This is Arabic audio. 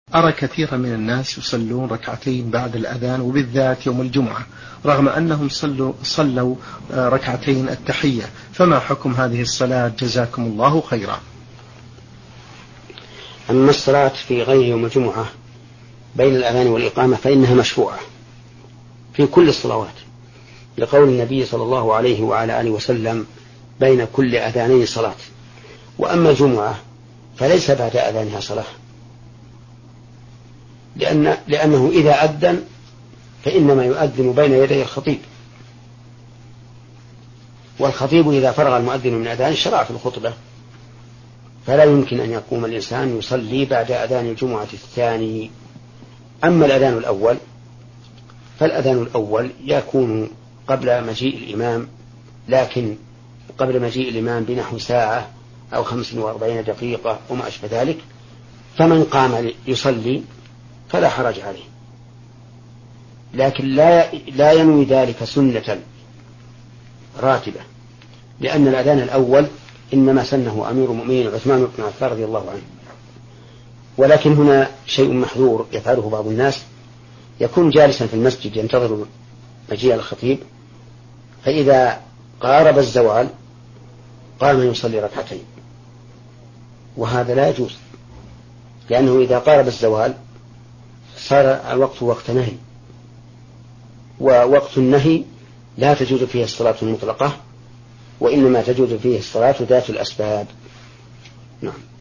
أرى كثيرا من الناس يصلون ركعتين بعد الأذان وبالذات يوم الجمعة رغم أنهم صلوا ركعتين التحية، فما حكم هذه الصلاة جزاكم الله خيرا؟ أما الصلاة في غير يوم الجمعة بين الأذان والإقامة فإنها مشروعة في كل الصلوات، لقول النبي صلى الله عليه وعلى آله وسلم بين كل أذانين صلاة. وأما الجمعة فليس بعد أذانها صلاة، لأنه إذا أذن فإنما يؤذن بين يدي الخطيب، والخطيب إذا فرغ المؤذن من أذان شرع في الخطبة، فلا يمكن أن يقوم الإنسان يصلي بعد أذان الجمعة الثاني. أما الأذان الأول فالأذان الأول يكون قبل مجيء الإمام، لكن قبل مجيء الإمام بنحو ساعة أو 45 دقيقة وما أشبه ذلك، فمن قام يصلي فلا حرج عليه، لكن لا ينوي ذلك سنة راتبة، لأن الأذان الأول إنما سنه أمير المؤمنين عثمان بن عفان رضي الله عنه. ولكن هنا شيء محظور يفعله بعض الناس، يكون جالسا في المسجد ينتظر مجيء الخطيب، فإذا قارب الزوال قام يصلي ركعتين، وهذا لا يجوز، لأنه إذا قارب الزوال صار الوقت وقت نهي، ووقت النهي لا تجوز فيه الصلاة المطلقة، وإنما تجوز فيه الصلاة ذات الأسباب. نعم.